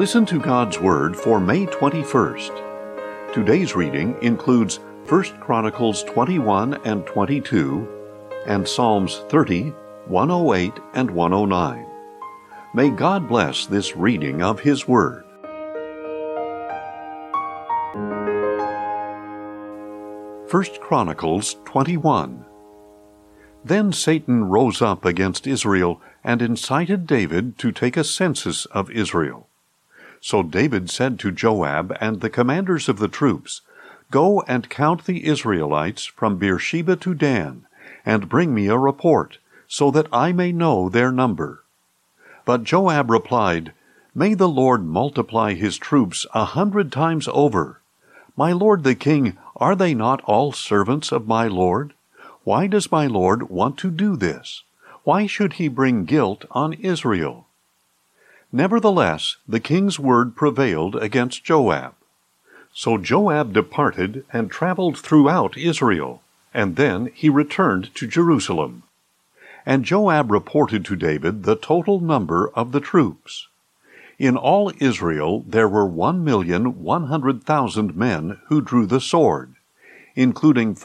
Listen to God's Word for May 21st. Today's reading includes 1 Chronicles 21 and 22 and Psalms 30, 108, and 109. May God bless this reading of His Word. First Chronicles 21. Then Satan rose up against Israel and incited David to take a census of Israel. So David said to Joab and the commanders of the troops, "Go and count the Israelites from Beersheba to Dan, and bring me a report, so that I may know their number." But Joab replied, "May the Lord multiply his troops 100 times over. My lord the king, are they not all servants of my lord? Why does my lord want to do this? Why should he bring guilt on Israel?" Nevertheless, the king's word prevailed against Joab. So Joab departed and traveled throughout Israel, and then he returned to Jerusalem. And Joab reported to David the total number of the troops. In all Israel there were 1,100,000 men who drew the sword, including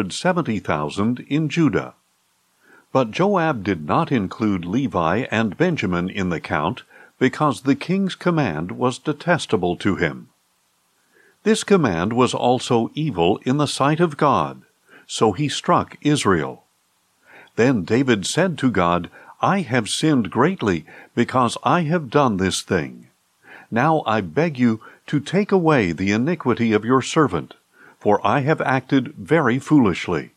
470,000 in Judah. But Joab did not include Levi and Benjamin in the count, because the king's command was detestable to him. This command was also evil in the sight of God, so he struck Israel. Then David said to God, "I have sinned greatly, because I have done this thing. Now I beg you to take away the iniquity of your servant, for I have acted very foolishly."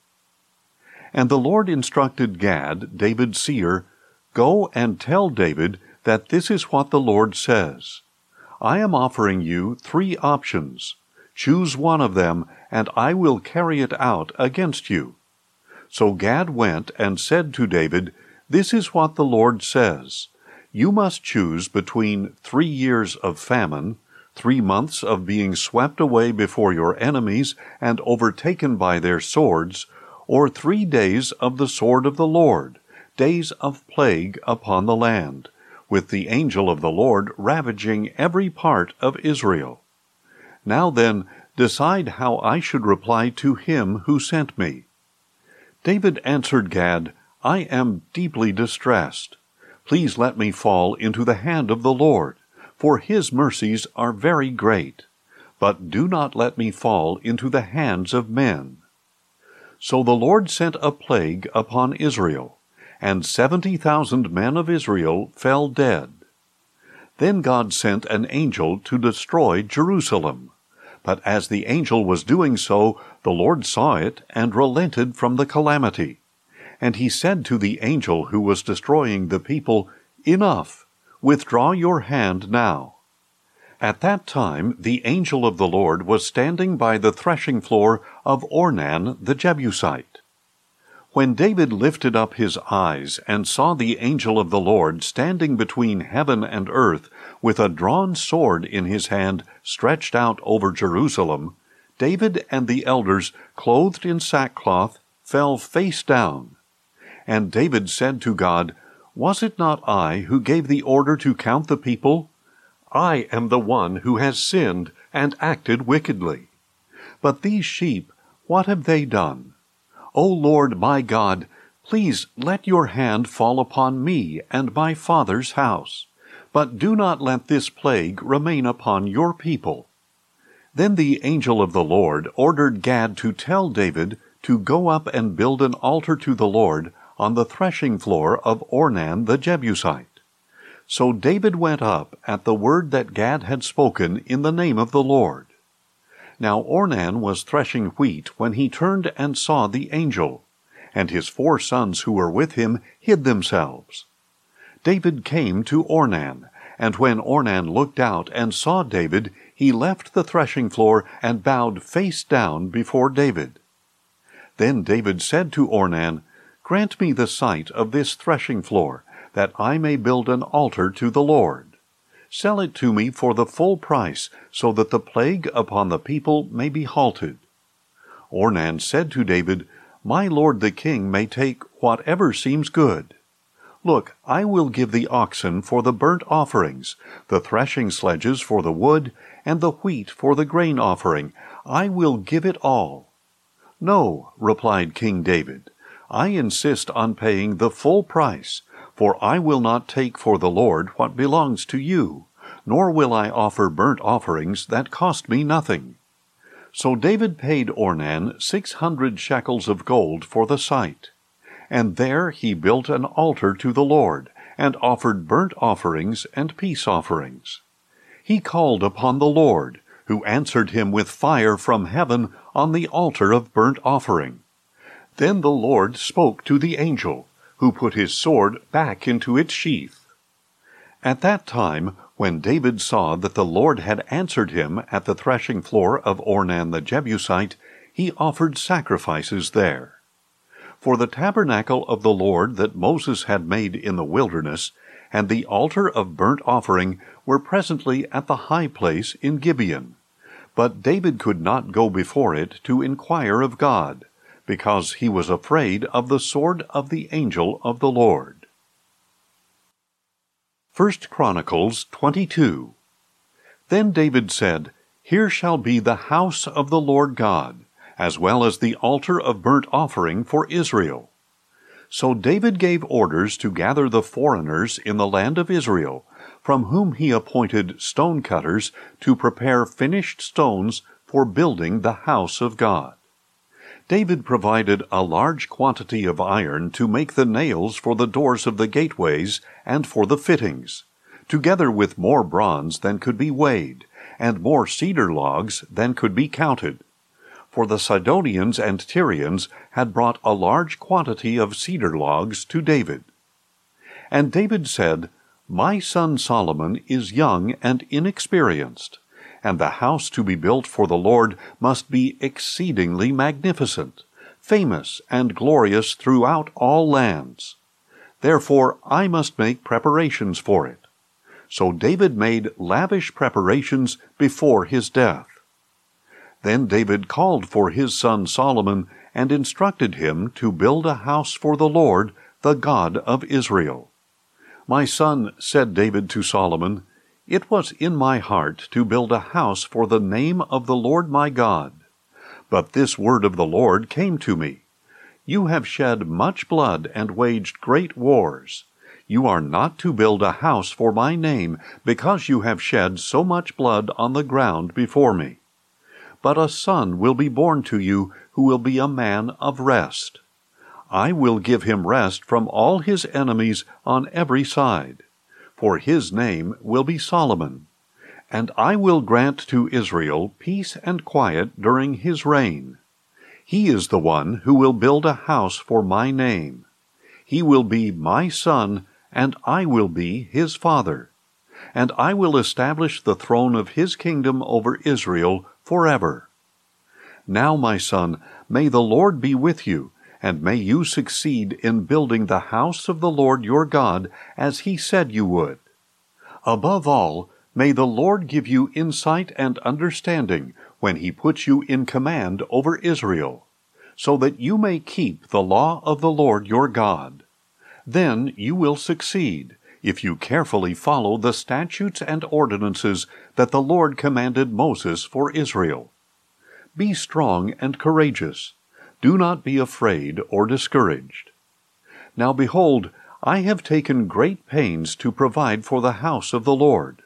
And the Lord instructed Gad, David's seer, "Go and tell David that this is what the Lord says. I am offering you 3 options. Choose one of them, and I will carry it out against you." So Gad went and said to David, "This is what the Lord says. You must choose between 3 years of famine, 3 months of being swept away before your enemies and overtaken by their swords, or 3 days of the sword of the Lord, days of plague upon the land, with the angel of the Lord ravaging every part of Israel. Now then, decide how I should reply to him who sent me." David answered Gad, "I am deeply distressed. Please let me fall into the hand of the Lord, for his mercies are very great. But do not let me fall into the hands of men." So the Lord sent a plague upon Israel, and 70,000 men of Israel fell dead. Then God sent an angel to destroy Jerusalem. But as the angel was doing so, the Lord saw it and relented from the calamity. And he said to the angel who was destroying the people, "Enough! Withdraw your hand now." At that time the angel of the Lord was standing by the threshing floor of Ornan the Jebusite. When David lifted up his eyes and saw the angel of the Lord standing between heaven and earth, with a drawn sword in his hand stretched out over Jerusalem, David and the elders, clothed in sackcloth, fell face down. And David said to God, "Was it not I who gave the order to count the people? I am the one who has sinned and acted wickedly. But these sheep, what have they done? O Lord my God, please let your hand fall upon me and my father's house, but do not let this plague remain upon your people." Then the angel of the Lord ordered Gad to tell David to go up and build an altar to the Lord on the threshing floor of Ornan the Jebusite. So David went up at the word that Gad had spoken in the name of the Lord. Now Ornan was threshing wheat when he turned and saw the angel, and his 4 sons who were with him hid themselves. David came to Ornan, and when Ornan looked out and saw David, he left the threshing floor and bowed face down before David. Then David said to Ornan, "Grant me the sight of this threshing floor, that I may build an altar to the Lord. Sell it to me for the full price, so that the plague upon the people may be halted." Ornan said to David, "My lord the king may take whatever seems good." Look, I will give the oxen for the burnt offerings, the threshing sledges for the wood, and the wheat for the grain offering. I will give it all." "No," replied King David, "I insist on paying the full price, for I will not take for the Lord what belongs to you, nor will I offer burnt offerings that cost me nothing." So David paid Ornan 600 shekels of gold for the site. And there he built an altar to the Lord, and offered burnt offerings and peace offerings. He called upon the Lord, who answered him with fire from heaven on the altar of burnt offering. Then the Lord spoke to the angel, who put his sword back into its sheath. At that time, when David saw that the Lord had answered him at the threshing floor of Ornan the Jebusite, he offered sacrifices there. For the tabernacle of the Lord that Moses had made in the wilderness, and the altar of burnt offering were presently at the high place in Gibeon. But David could not go before it to inquire of God, because he was afraid of the sword of the angel of the Lord. 1 Chronicles 22. Then David said, "Here shall be the house of the Lord God, as well as the altar of burnt offering for Israel." So David gave orders to gather the foreigners in the land of Israel, from whom he appointed stone cutters to prepare finished stones for building the house of God. David provided a large quantity of iron to make the nails for the doors of the gateways and for the fittings, together with more bronze than could be weighed, and more cedar logs than could be counted. For the Sidonians and Tyrians had brought a large quantity of cedar logs to David. And David said, "My son Solomon is young and inexperienced, and the house to be built for the Lord must be exceedingly magnificent, famous and glorious throughout all lands. Therefore I must make preparations for it." So David made lavish preparations before his death. Then David called for his son Solomon and instructed him to build a house for the Lord, the God of Israel. "My son," said David to Solomon, "it was in my heart to build a house for the name of the Lord my God. But this word of the Lord came to me. You have shed much blood and waged great wars. You are not to build a house for my name, because you have shed so much blood on the ground before me. But a son will be born to you who will be a man of rest. I will give him rest from all his enemies on every side, for his name will be Solomon. And I will grant to Israel peace and quiet during his reign. He is the one who will build a house for my name. He will be my son, and I will be his father. And I will establish the throne of his kingdom over Israel forever. Now, my son, may the Lord be with you, and may you succeed in building the house of the Lord your God, as he said you would. Above all, may the Lord give you insight and understanding when he puts you in command over Israel, so that you may keep the law of the Lord your God. Then you will succeed, if you carefully follow the statutes and ordinances that the Lord commanded Moses for Israel. Be strong and courageous. Do not be afraid or discouraged. Now behold, I have taken great pains to provide for the house of the Lord.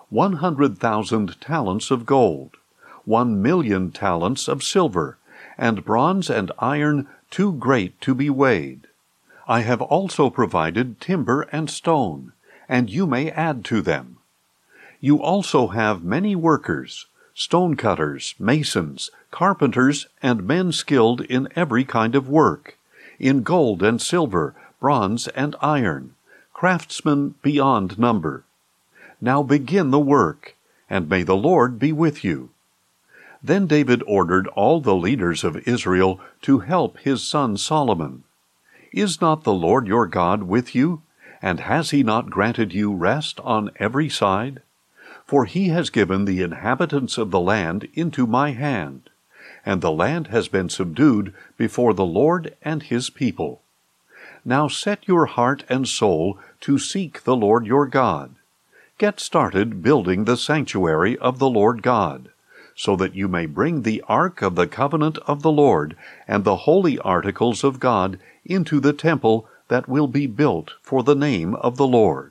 100,000 talents of gold, 1,000,000 talents of silver, and bronze and iron too great to be weighed. I have also provided timber and stone, and you may add to them. You also have many workers, stone cutters, masons, carpenters, and men skilled in every kind of work, in gold and silver, bronze and iron, craftsmen beyond number. Now begin the work, and may the Lord be with you." Then David ordered all the leaders of Israel to help his son Solomon. "Is not the Lord your God with you? And has he not granted you rest on every side? For he has given the inhabitants of the land into my hand, and the land has been subdued before the Lord and his people. Now set your heart and soul to seek the Lord your God. Get started building the sanctuary of the Lord God, so that you may bring the ark of the covenant of the Lord and the holy articles of God into the temple that will be built for the name of the Lord.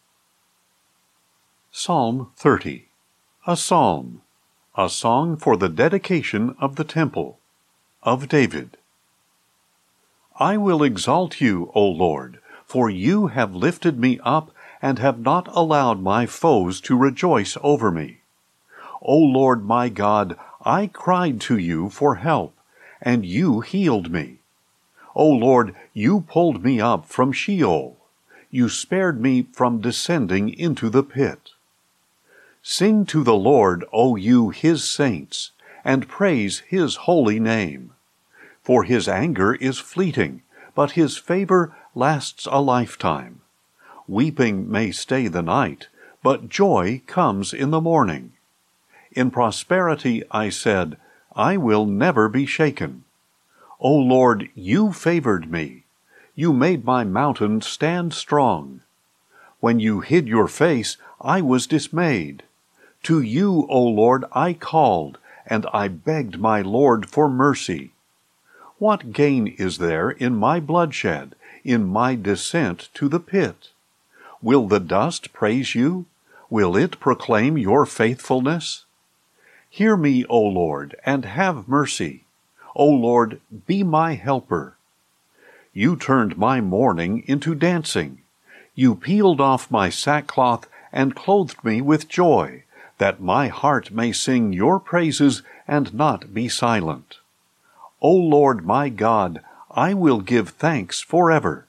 Psalm 30. A Psalm, a song for the dedication of the temple, of David. I will exalt you, O Lord, for you have lifted me up and have not allowed my foes to rejoice over me. O Lord my God, I cried to you for help, and you healed me. O Lord, you pulled me up from Sheol. You spared me from descending into the pit. Sing to the Lord, O you his saints, and praise his holy name. For his anger is fleeting, but his favor lasts a lifetime. Weeping may stay the night, but joy comes in the morning. In prosperity I said, I will never be shaken. O Lord, you favored me. You made my mountain stand strong. When you hid your face, I was dismayed. To you, O Lord, I called, and I begged my Lord for mercy. What gain is there in my bloodshed, in my descent to the pit? Will the dust praise you? Will it proclaim your faithfulness? Hear me, O Lord, and have mercy. O Lord, be my helper. You turned my mourning into dancing. You peeled off my sackcloth and clothed me with joy, that my heart may sing your praises and not be silent. O Lord my God, I will give thanks forever.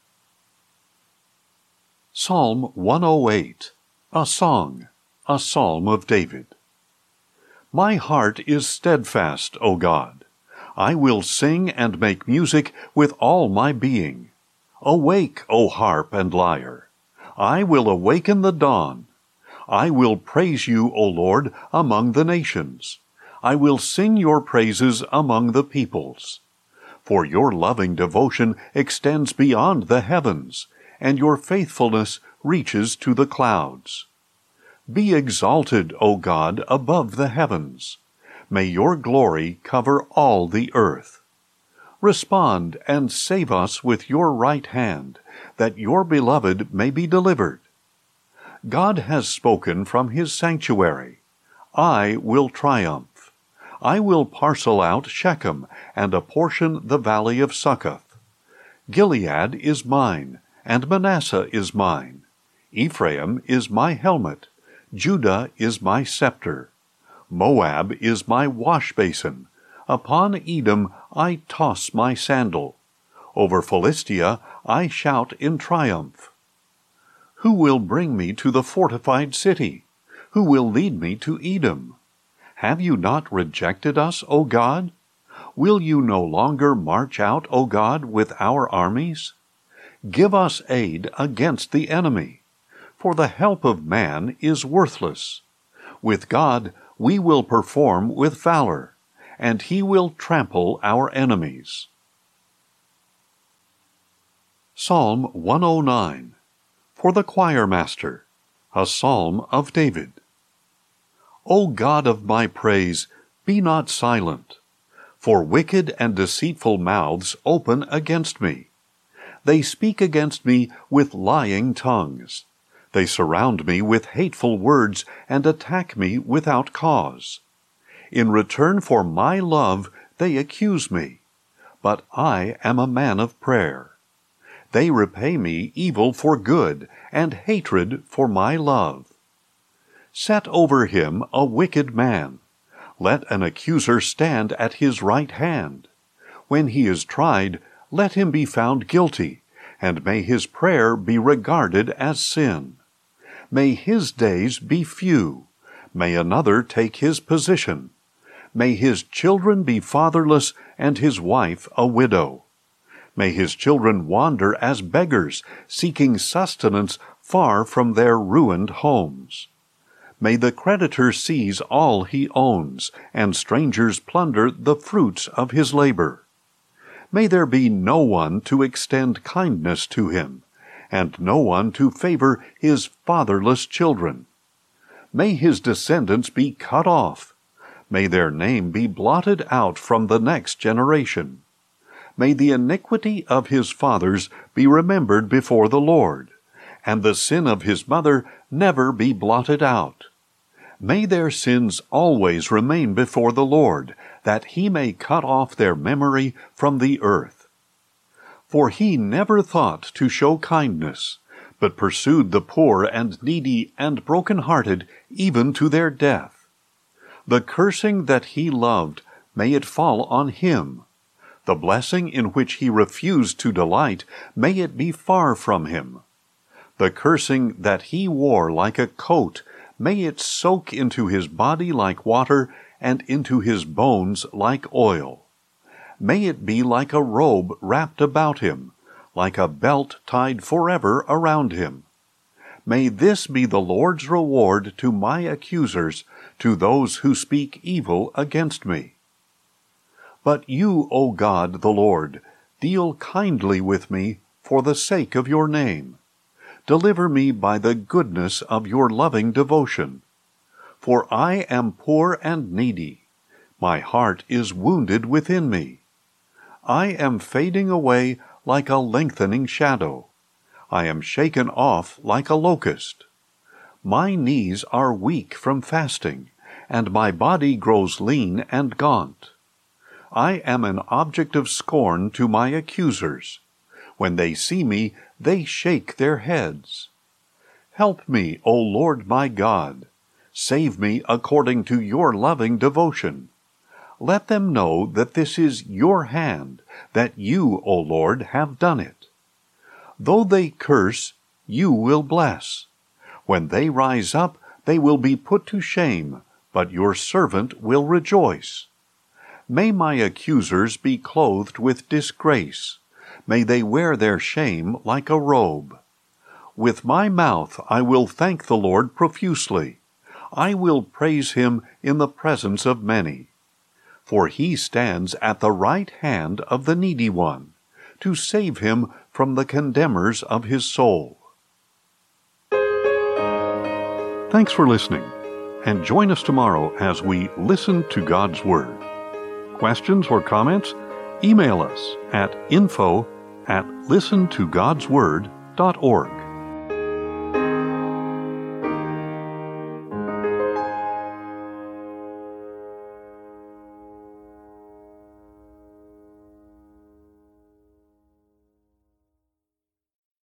Psalm 108. A Song, a Psalm of David. My heart is steadfast, O God. I will sing and make music with all my being. Awake, O harp and lyre. I will awaken the dawn. I will praise you, O Lord, among the nations. I will sing your praises among the peoples. For your loving devotion extends beyond the heavens, and your faithfulness reaches to the clouds. Be exalted, O God, above the heavens. May your glory cover all the earth. Respond and save us with your right hand, that your beloved may be delivered. God has spoken from his sanctuary. I will triumph. I will parcel out Shechem and apportion the valley of Succoth. Gilead is mine, and Manasseh is mine. Ephraim is my helmet. Judah is my scepter. Moab is my wash-basin. Upon Edom I toss my sandal. Over Philistia I shout in triumph. Who will bring me to the fortified city? Who will lead me to Edom? Have you not rejected us, O God? Will you no longer march out, O God, with our armies? Give us aid against the enemy, for the help of man is worthless. With God we will perform with valor, and he will trample our enemies. Psalm 109. For the choir master, a psalm of David. O God of my praise, be not silent, for wicked and deceitful mouths open against me. They speak against me with lying tongues. They surround me with hateful words and attack me without cause. In return for my love they accuse me, but I am a man of prayer. They repay me evil for good, and hatred for my love. Set over him a wicked man. Let an accuser stand at his right hand. When he is tried, let him be found guilty, and may his prayer be regarded as sin. May his days be few. May another take his position. May his children be fatherless, and his wife a widow. May his children wander as beggars, seeking sustenance far from their ruined homes. May the creditor seize all he owns, and strangers plunder the fruits of his labor. May there be no one to extend kindness to him, and no one to favor his fatherless children. May his descendants be cut off. May their name be blotted out from the next generation. May the iniquity of his fathers be remembered before the Lord, and the sin of his mother never be blotted out. May their sins always remain before the Lord, that he may cut off their memory from the earth. For he never thought to show kindness, but pursued the poor and needy and broken-hearted even to their death. The cursing that he loved, may it fall on him. The blessing in which he refused to delight, may it be far from him. The cursing that he wore like a coat, may it soak into his body like water, and into his bones like oil. May it be like a robe wrapped about him, like a belt tied forever around him. May this be the Lord's reward to my accusers, to those who speak evil against me. But you, O God the Lord, deal kindly with me for the sake of your name. Deliver me by the goodness of your loving devotion. For I am poor and needy. My heart is wounded within me. I am fading away like a lengthening shadow. I am shaken off like a locust. My knees are weak from fasting, and my body grows lean and gaunt. I am an object of scorn to my accusers. When they see me, they shake their heads. Help me, O Lord my God. Save me according to your loving devotion. Let them know that this is your hand, that you, O Lord, have done it. Though they curse, you will bless. When they rise up, they will be put to shame, but your servant will rejoice. May my accusers be clothed with disgrace. May they wear their shame like a robe. With my mouth I will thank the Lord profusely. I will praise him in the presence of many. For he stands at the right hand of the needy one, to save him from the condemners of his soul. Thanks for listening, and join us tomorrow as we listen to God's Word. Questions or comments? Email us at info@listentogodsword.org.